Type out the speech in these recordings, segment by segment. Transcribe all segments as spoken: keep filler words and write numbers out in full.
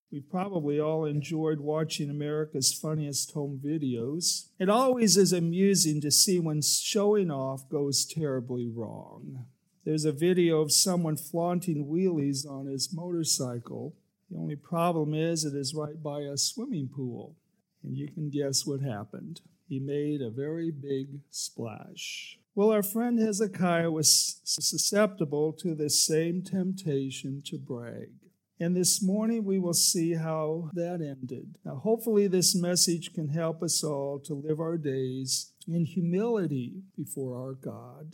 We probably all enjoyed watching America's Funniest Home Videos. It always is amusing to see when showing off goes terribly wrong. There's a video of someone flaunting wheelies on his motorcycle. The only problem is it is right by a swimming pool. And you can guess what happened. He made a very big splash. Well, our friend Hezekiah was susceptible to the same temptation to brag. And this morning we will see how that ended. Now, hopefully this message can help us all to live our days in humility before our God.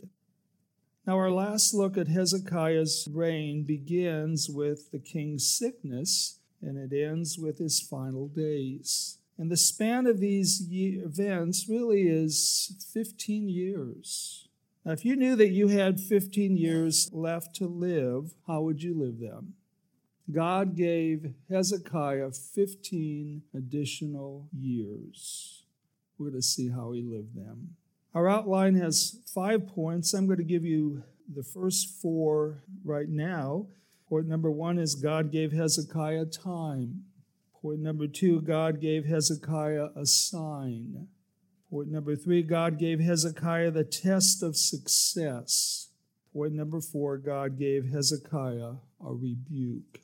Now, our last look at Hezekiah's reign begins with the king's sickness, and it ends with his final days. And the span of these events really is fifteen years. Now, if you knew that you had fifteen years left to live, how would you live them? God gave Hezekiah fifteen additional years. We're going to see how he lived them. Our outline has five points. I'm going to give you the first four right now. Point number one is God gave Hezekiah time. Point number two, God gave Hezekiah a sign. Point number three, God gave Hezekiah the test of success. Point number four, God gave Hezekiah a rebuke.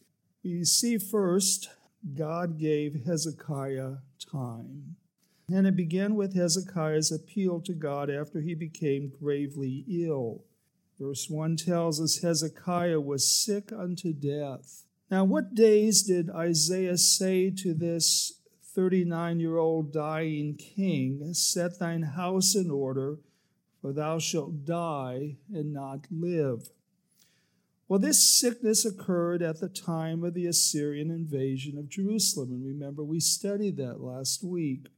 We see first, God gave Hezekiah time. And it began with Hezekiah's appeal to God after he became gravely ill. Verse one tells us Hezekiah was sick unto death. Now, what days did Isaiah say to this thirty-nine-year-old dying king, "Set thine house in order, for thou shalt die and not live"? Well, this sickness occurred at the time of the Assyrian invasion of Jerusalem. And remember, we studied that last week.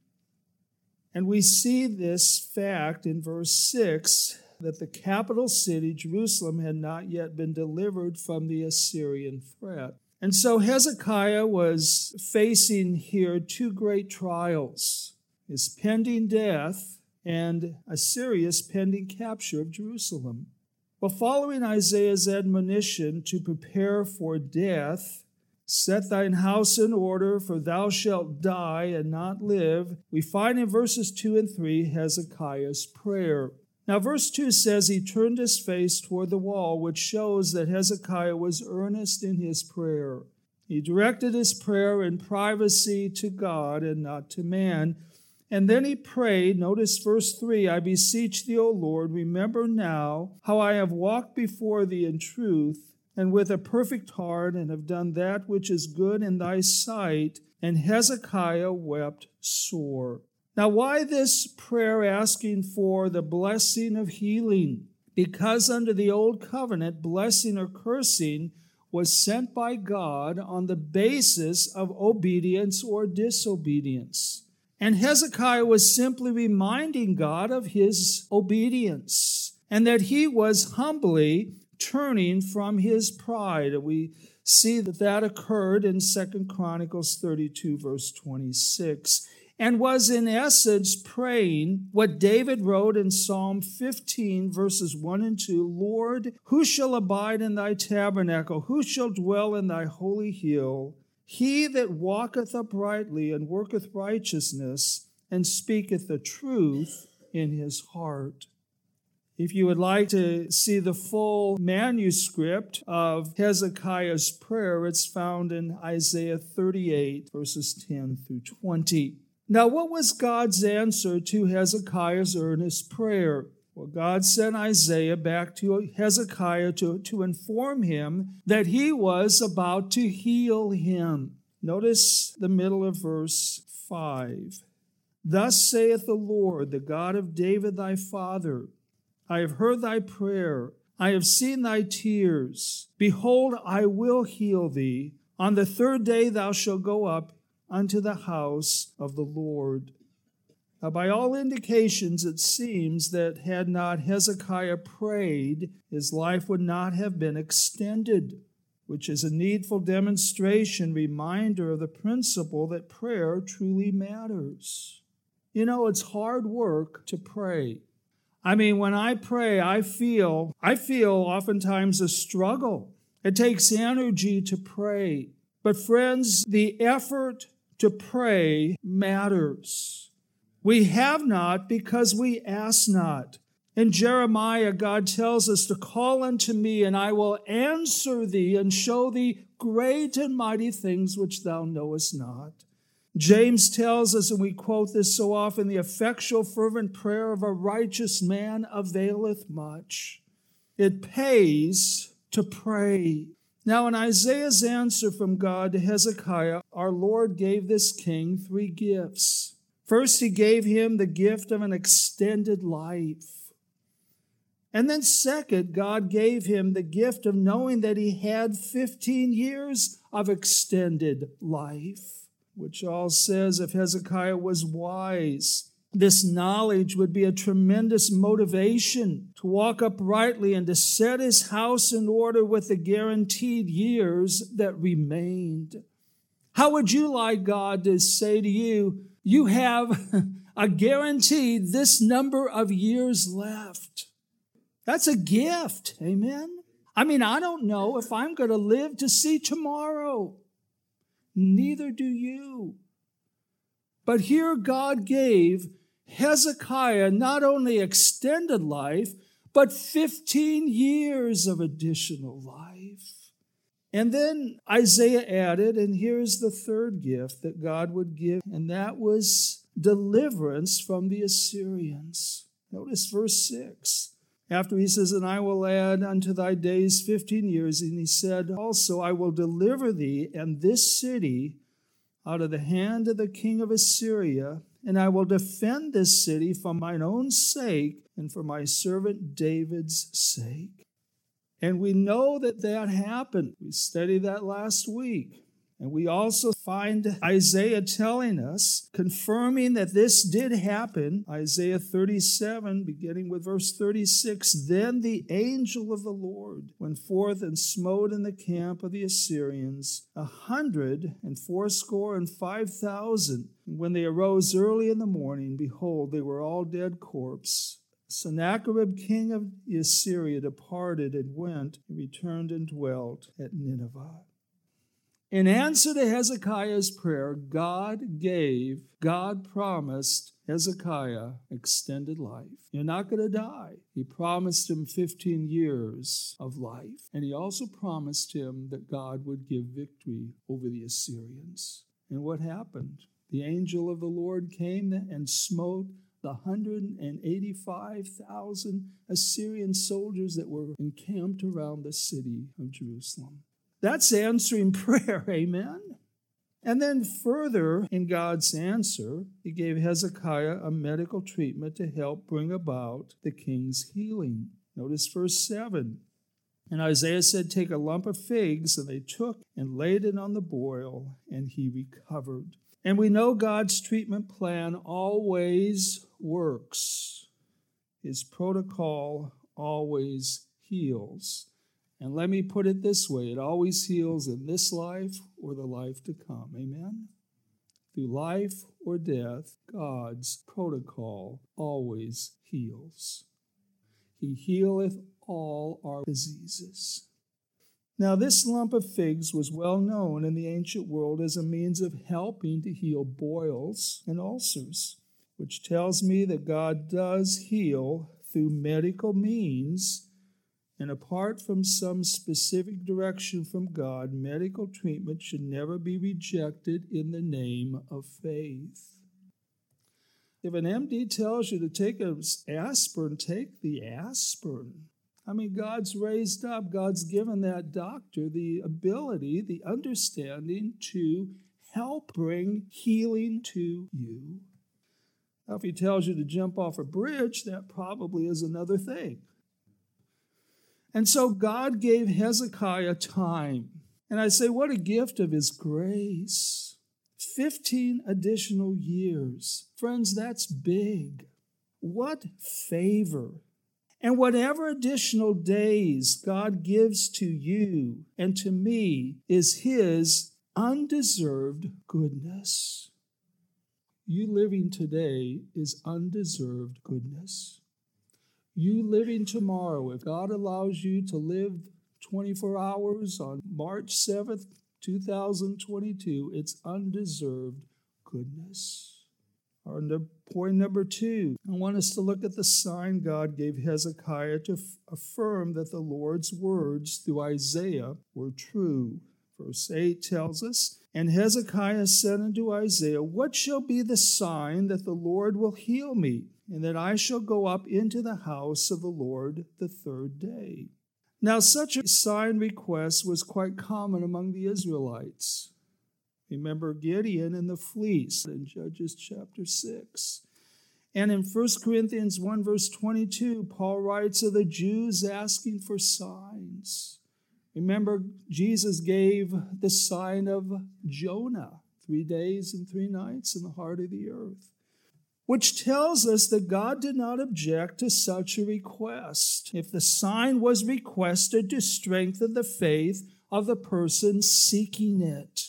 And we see this fact in verse six, that the capital city, Jerusalem, had not yet been delivered from the Assyrian threat. And so Hezekiah was facing here two great trials, his pending death and Assyria's pending capture of Jerusalem. Well, following Isaiah's admonition to prepare for death, "Set thine house in order, for thou shalt die and not live," we find in verses two and three Hezekiah's prayer. Now, verse two says he turned his face toward the wall, which shows that Hezekiah was earnest in his prayer. He directed his prayer in privacy to God and not to man. And then he prayed, notice verse three, "I beseech thee, O Lord, remember now how I have walked before thee in truth and with a perfect heart, and have done that which is good in thy sight." And Hezekiah wept sore. Now, why this prayer asking for the blessing of healing? Because under the old covenant, blessing or cursing was sent by God on the basis of obedience or disobedience. And Hezekiah was simply reminding God of his obedience and that he was humbly turning from his pride. We see that that occurred in Second Chronicles thirty-two, verse twenty-six, and was in essence praying what David wrote in Psalm fifteen, verses one and two, "Lord, who shall abide in thy tabernacle? Who shall dwell in thy holy hill? He that walketh uprightly and worketh righteousness and speaketh the truth in his heart." If you would like to see the full manuscript of Hezekiah's prayer, it's found in Isaiah thirty-eight, verses ten through twenty. Now, what was God's answer to Hezekiah's earnest prayer? Well, God sent Isaiah back to Hezekiah to, to inform him that he was about to heal him. Notice the middle of verse five. "Thus saith the Lord, the God of David thy father, I have heard thy prayer, I have seen thy tears. Behold, I will heal thee. On the third day thou shalt go up unto the house of the Lord." Now, by all indications, it seems that had not Hezekiah prayed, his life would not have been extended, which is a needful demonstration, reminder of the principle that prayer truly matters. You know, it's hard work to pray. I mean, when I pray, I feel, I feel oftentimes a struggle. It takes energy to pray. But friends, the effort to pray matters. We have not because we ask not. In Jeremiah, God tells us to call unto me, and I will answer thee and show thee great and mighty things which thou knowest not. James tells us, and we quote this so often, the effectual fervent prayer of a righteous man availeth much. It pays to pray. Now, in Isaiah's answer from God to Hezekiah, our Lord gave this king three gifts. First, he gave him the gift of an extended life. And then second, God gave him the gift of knowing that he had fifteen years of extended life, which all says if Hezekiah was wise, this knowledge would be a tremendous motivation to walk uprightly and to set his house in order with the guaranteed years that remained. How would you like God to say to you, you have a guaranteed this number of years left? That's a gift, amen? I mean, I don't know if I'm going to live to see tomorrow. Neither do you. But here God gave Hezekiah not only extended life, but fifteen years of additional life. And then Isaiah added, and here's the third gift that God would give, and that was deliverance from the Assyrians. Notice verse six. After he says, and I will add unto thy days fifteen years, and he said also, I will deliver thee and this city out of the hand of the king of Assyria, and I will defend this city for mine own sake and for my servant David's sake. And we know that that happened. We studied that last week. And we also find Isaiah telling us, confirming that this did happen. Isaiah thirty-seven, beginning with verse thirty-six, then the angel of the Lord went forth and smote in the camp of the Assyrians a hundred and fourscore and five thousand. And when they arose early in the morning, behold, they were all dead corpse. Sennacherib, king of Assyria, departed and went and returned and dwelt at Nineveh. In answer to Hezekiah's prayer, God gave, God promised Hezekiah extended life. You're not going to die. He promised him fifteen years of life. And he also promised him that God would give victory over the Assyrians. And what happened? The angel of the Lord came and smote the one hundred eighty-five thousand Assyrian soldiers that were encamped around the city of Jerusalem. That's answering prayer, amen? And then further in God's answer, he gave Hezekiah a medical treatment to help bring about the king's healing. Notice verse seven. And Isaiah said, take a lump of figs, and they took and laid it on the boil, and he recovered. And we know God's treatment plan always works. His protocol always heals. And let me put it this way, it always heals in this life or the life to come. Amen? Through life or death, God's protocol always heals. He healeth all our diseases. Now, this lump of figs was well known in the ancient world as a means of helping to heal boils and ulcers, which tells me that God does heal through medical means. And apart from some specific direction from God, medical treatment should never be rejected in the name of faith. If an M D tells you to take an aspirin, take the aspirin. I mean, God's raised up, God's given that doctor the ability, the understanding to help bring healing to you. Now, if he tells you to jump off a bridge, that probably is another thing. And so God gave Hezekiah time. And I say, what a gift of his grace. Fifteen additional years. Friends, that's big. What favor. And whatever additional days God gives to you and to me is his undeserved goodness. You living today is undeserved goodness. You living tomorrow, if God allows you to live twenty-four hours on March seventh, two thousand twenty-two, it's undeserved goodness. Our point number two, I want us to look at the sign God gave Hezekiah to f- affirm that the Lord's words through Isaiah were true. Verse eight tells us, "And Hezekiah said unto Isaiah, What shall be the sign that the Lord will heal me, and that I shall go up into the house of the Lord the third day?" Now, such a sign request was quite common among the Israelites. Remember Gideon and the fleece in Judges chapter six. And in First Corinthians one, verse twenty-two, Paul writes of the Jews asking for signs. Remember, Jesus gave the sign of Jonah, three days and three nights in the heart of the earth, which tells us that God did not object to such a request if the sign was requested to strengthen the faith of the person seeking it.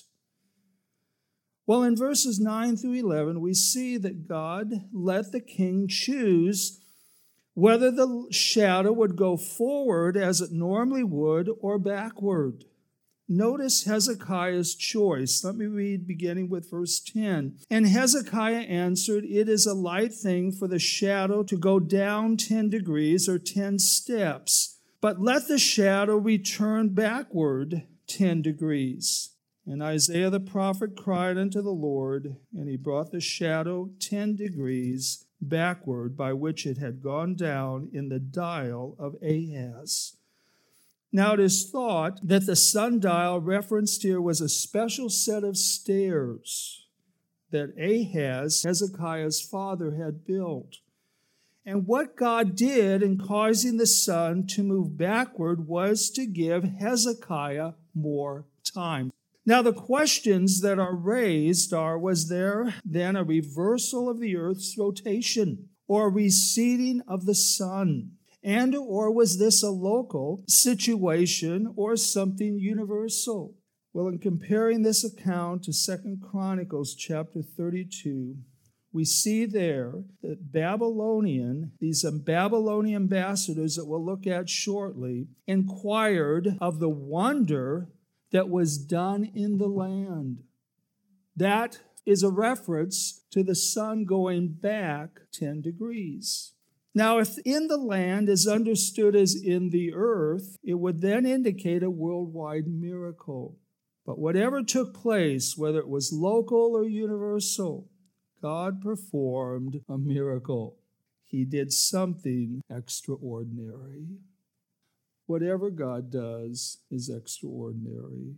Well, in verses nine through eleven, we see that God let the king choose whether the shadow would go forward as it normally would or backward. Notice Hezekiah's choice. Let me read beginning with verse ten. "And Hezekiah answered, It is a light thing for the shadow to go down ten degrees or ten steps, but let the shadow return backward ten degrees. And Isaiah the prophet cried unto the Lord, and he brought the shadow ten degrees backward, by which it had gone down in the dial of Ahaz." Now it is thought that the sundial referenced here was a special set of stairs that Ahaz, Hezekiah's father, had built. And what God did in causing the sun to move backward was to give Hezekiah more time. Now, the questions that are raised are, was there then a reversal of the earth's rotation or a receding of the sun? And or was this a local situation or something universal? Well, in comparing this account to Second Chronicles chapter thirty-two, we see there that Babylonian, these Babylonian ambassadors that we'll look at shortly, inquired of the wonder that was done in the land. That is a reference to the sun going back ten degrees. Now, if in the land is understood as in the earth, it would then indicate a worldwide miracle. But whatever took place, whether it was local or universal, God performed a miracle. He did something extraordinary. Whatever God does is extraordinary.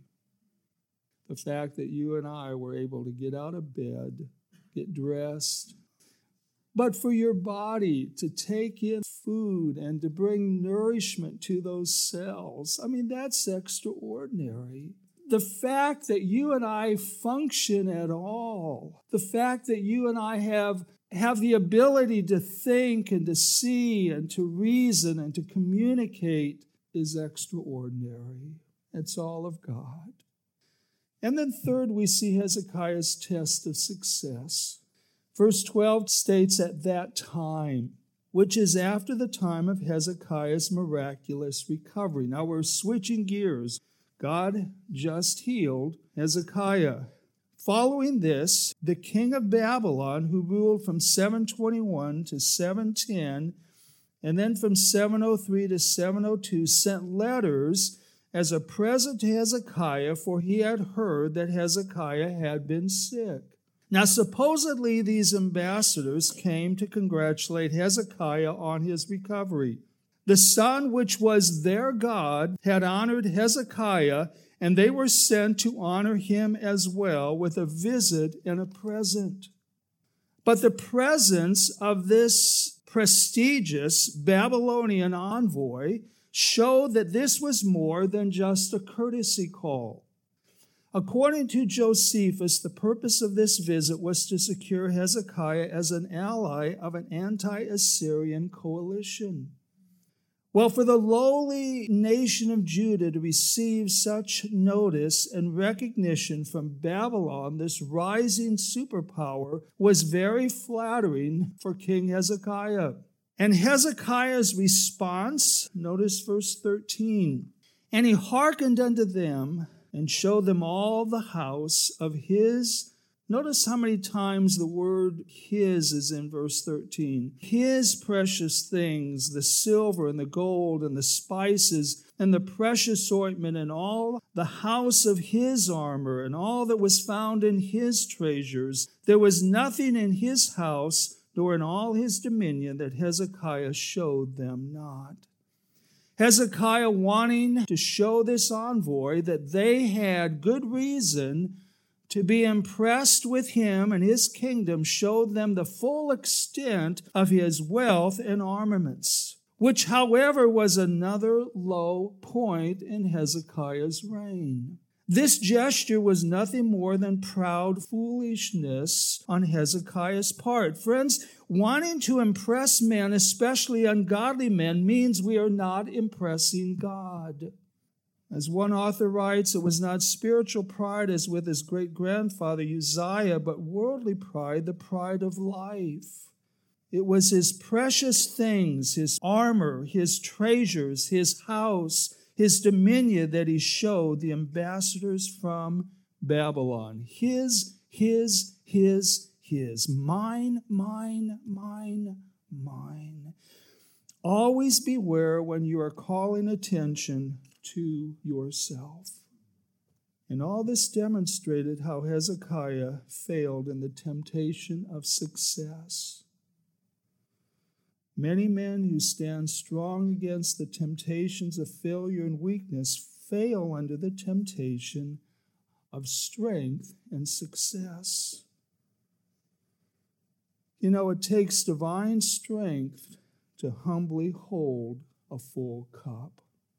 The fact that you and I were able to get out of bed, get dressed, but for your body to take in food and to bring nourishment to those cells, I mean, that's extraordinary. The fact that you and I function at all, the fact that you and I have, have the ability to think and to see and to reason and to communicate is extraordinary. It's all of God. And then third, we see Hezekiah's test of success. Verse twelve states, "At that time," which is after the time of Hezekiah's miraculous recovery. Now we're switching gears. God just healed Hezekiah. Following this, the king of Babylon, who ruled from seven twenty-one to seven ten, and then from seven oh three to seven oh two, sent letters as a present to Hezekiah, for he had heard that Hezekiah had been sick. Now, supposedly these ambassadors came to congratulate Hezekiah on his recovery. The sun, which was their God, had honored Hezekiah, and they were sent to honor him as well with a visit and a present. But the presence of this prestigious Babylonian envoy showed that this was more than just a courtesy call. According to Josephus, the purpose of this visit was to secure Hezekiah as an ally of an anti-Assyrian coalition. Well, for the lowly nation of Judah to receive such notice and recognition from Babylon, this rising superpower, was very flattering for King Hezekiah. And Hezekiah's response, notice verse thirteen, "And he hearkened unto them and show them all the house of his. Notice how many times the word his is in verse thirteen. His precious things, the silver and the gold and the spices and the precious ointment and all the house of his armor and all that was found in his treasures. There was nothing in his house nor in all his dominion that Hezekiah showed them not. Hezekiah, wanting to show this envoy that they had good reason to be impressed with him and his kingdom, showed them the full extent of his wealth and armaments, which, however, was another low point in Hezekiah's reign. This gesture was nothing more than proud foolishness on Hezekiah's part. Friends, wanting to impress men, especially ungodly men, means we are not impressing God. As one author writes, it was not spiritual pride as with his great-grandfather Uzziah, but worldly pride, the pride of life. It was his precious things, his armor, his treasures, his house, his dominion that he showed the ambassadors from Babylon. His, his, his, his. Mine, mine, mine, mine. Always beware when you are calling attention to yourself. And all this demonstrated how Hezekiah failed in the temptation of success. Many men who stand strong against the temptations of failure and weakness fail under the temptation of strength and success. You know, it takes divine strength to humbly hold a full cup.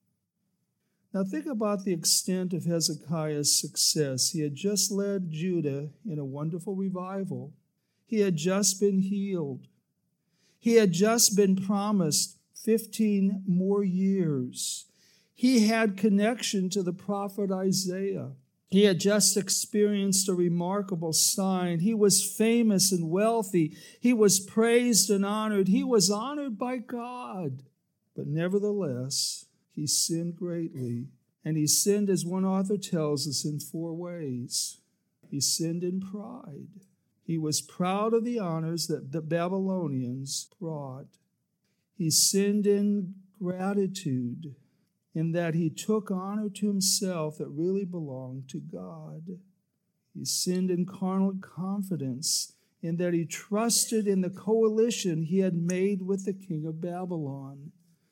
Now think about the extent of Hezekiah's success. He had just led Judah in a wonderful revival. He had just been healed. He had just been promised fifteen more years. He had connection to the prophet Isaiah. He had just experienced a remarkable sign. He was famous and wealthy. He was praised and honored. He was honored by God. But nevertheless, he sinned greatly. And he sinned, as one author tells us, in four ways. He sinned in pride. He was proud of the honors that the Babylonians brought. He sinned in gratitude, in that he took honor to himself that really belonged to God. He sinned in carnal confidence, in that he trusted in the coalition he had made with the king of Babylon.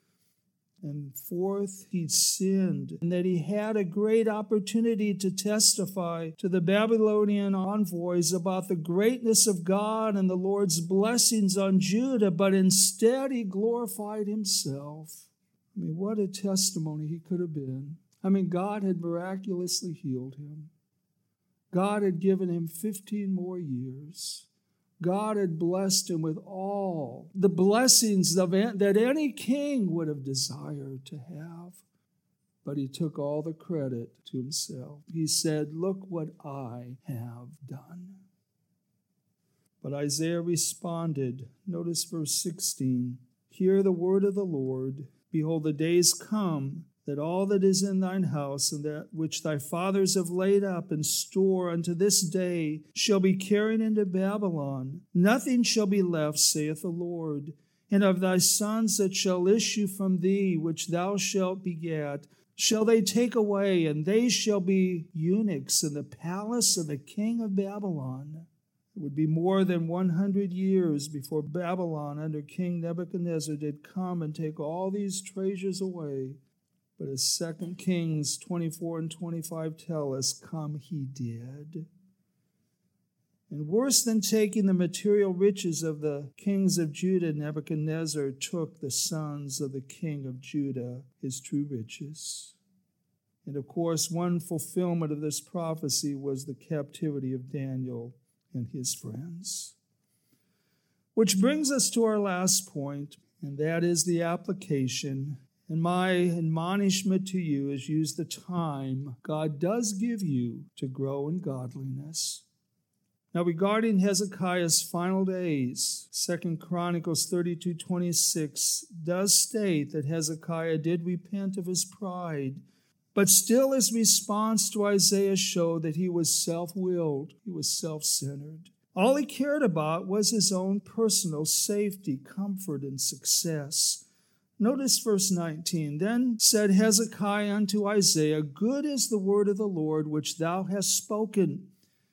And fourth, he sinned in that he had a great opportunity to testify to the Babylonian envoys about the greatness of God and the Lord's blessings on Judah, but instead he glorified himself. I mean, what a testimony he could have been. I mean, God had miraculously healed him. God had given him fifteen more years. God had blessed him with all the blessings of, that any king would have desired to have. But he took all the credit to himself. He said, "Look what I have done." But Isaiah responded. Notice verse sixteen. "Hear the word of the Lord. Behold, the days come that all that is in thine house and that which thy fathers have laid up in store unto this day shall be carried into Babylon. Nothing shall be left, saith the Lord. And of thy sons that shall issue from thee, which thou shalt begat, shall they take away, and they shall be eunuchs in the palace of the king of Babylon." It would be more than one hundred years before Babylon under King Nebuchadnezzar did come and take all these treasures away. But as Second Kings twenty-four and twenty-five tell us, come he did. And worse than taking the material riches of the kings of Judah, Nebuchadnezzar took the sons of the king of Judah, his true riches. And of course, one fulfillment of this prophecy was the captivity of Daniel and his friends. Which brings us to our last point, and that is the application. And my admonishment to you is use the time God does give you to grow in godliness. Now, regarding Hezekiah's final days, Second Chronicles thirty-two twenty-six does state that Hezekiah did repent of his pride, But still his response to Isaiah showed that he was self-willed, he was self-centered. All he cared about was his own personal safety, comfort, and success. Notice verse nineteen. Then said Hezekiah unto Isaiah, Good is the word of the Lord which thou hast spoken.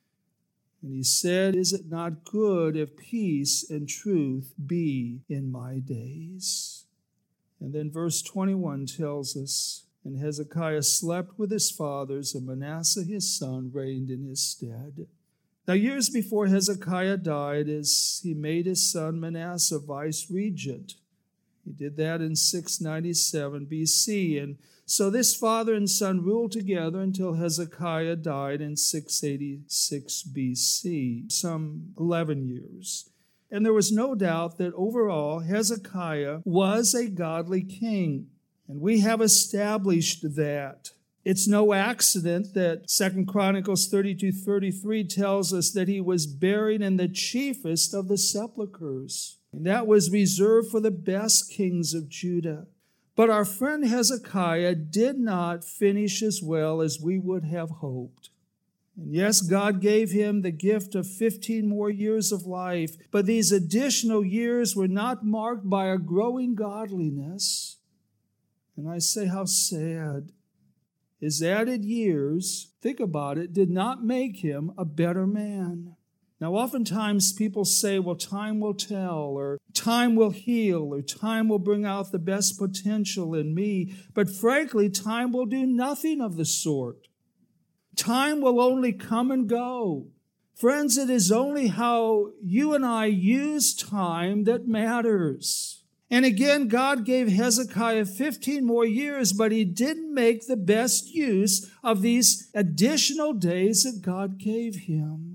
And he said, Is it not good if peace and truth be in my days? And then verse twenty-one tells us, And Hezekiah slept with his fathers, and Manasseh his son reigned in his stead. Now, years before Hezekiah died, as he made his son Manasseh vice-regent. He did that in six ninety-seven B C, and so this father and son ruled together until Hezekiah died in six eighty-six B C, some eleven years. And there was no doubt that overall Hezekiah was a godly king, and we have established that. It's no accident that Second Chronicles thirty-two thirty-three tells us that he was buried in the chiefest of the sepulchres. And that was reserved for the best kings of Judah. But our friend Hezekiah did not finish as well as we would have hoped. And yes, God gave him the gift of fifteen more years of life, but these additional years were not marked by a growing godliness. And I say, how sad. His added years, think about it, did not make him a better man. Now, oftentimes people say, well, time will tell, or time will heal, or time will bring out the best potential in me. But frankly, time will do nothing of the sort. Time will only come and go. Friends, it is only how you and I use time that matters. And again, God gave Hezekiah fifteen more years, but he didn't make the best use of these additional days that God gave him.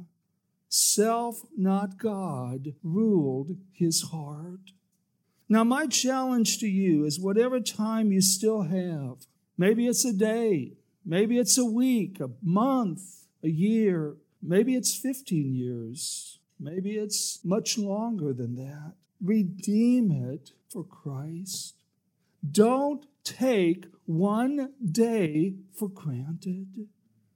Self, not God, ruled his heart. Now, my challenge to you is whatever time you still have, maybe it's a day, maybe it's a week, a month, a year, maybe it's fifteen years, maybe it's much longer than that. Redeem it for Christ. Don't take one day for granted.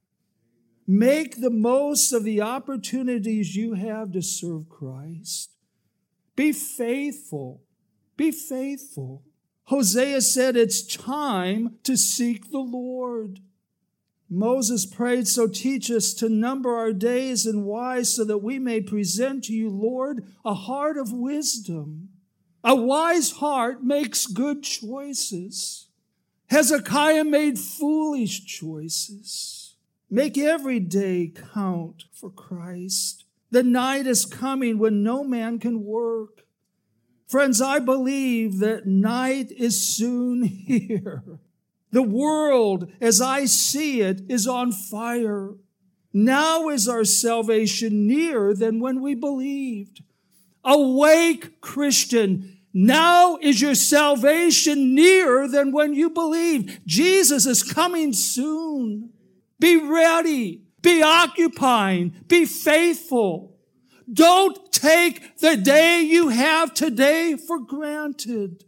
Make the most of the opportunities you have to serve Christ. Be faithful. Be faithful. Hosea said it's time to seek the Lord. Moses prayed, so teach us to number our days and wise so that we may present to you, Lord, a heart of wisdom. A wise heart makes good choices. Hezekiah made foolish choices. Make every day count for Christ. The night is coming when no man can work. Friends, I believe that night is soon here. The world, as I see it, is on fire. Now is our salvation nearer than when we believed. Awake, Christian. Now is your salvation nearer than when you believed. Jesus is coming soon. Be ready. Be occupying. Be faithful. Don't take the day you have today for granted.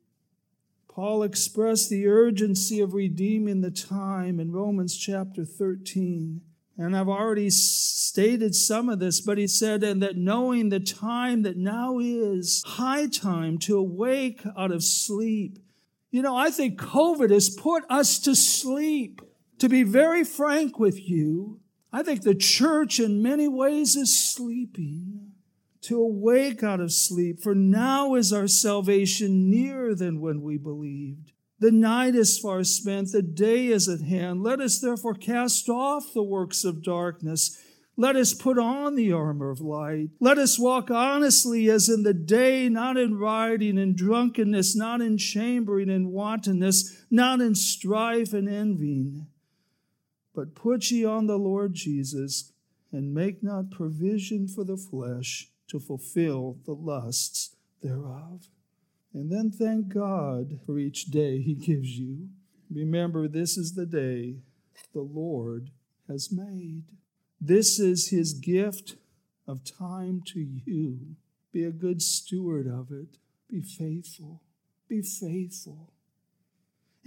Paul expressed the urgency of redeeming the time in Romans chapter thirteen. And I've already stated some of this, but he said, and that knowing the time that now is high time to awake out of sleep. You know, I think COVID has put us to sleep. To be very frank with you, I think the church in many ways is sleeping. To awake out of sleep, for now is our salvation nearer than when we believed. The night is far spent, the day is at hand. Let us therefore cast off the works of darkness. Let us put on the armor of light. Let us walk honestly as in the day, not in rioting and drunkenness, not in chambering and wantonness, not in strife and envying. But put ye on the Lord Jesus, and make not provision for the flesh to fulfill the lusts thereof. And then thank God for each day he gives you. Remember, this is the day the Lord has made. This is his gift of time to you. Be a good steward of it. Be faithful. Be faithful.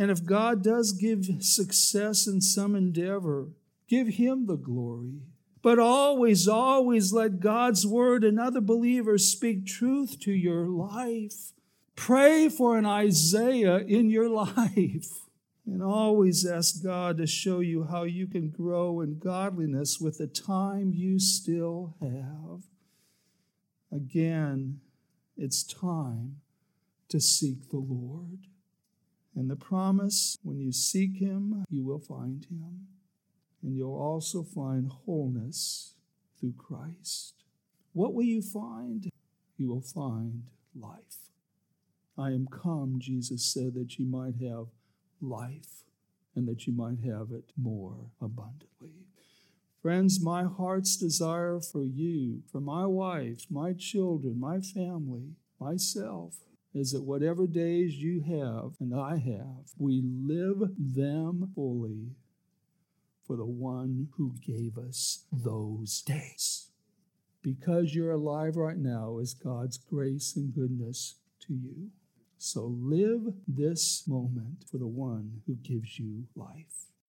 And if God does give success in some endeavor, give him the glory. But always, always let God's word and other believers speak truth to your life. Pray for an Isaiah in your life. And always ask God to show you how you can grow in godliness with the time you still have. Again, it's time to seek the Lord. And the promise, when you seek him, you will find him. And you'll also find wholeness through Christ. What will you find? You will find life. I am come, Jesus said, that you might have life and that you might have it more abundantly. Friends, my heart's desire for you, for my wife, my children, my family, myself, is that whatever days you have and I have, we live them fully for the one who gave us those days. Because you're alive right now is God's grace and goodness to you. So live this moment for the one who gives you life.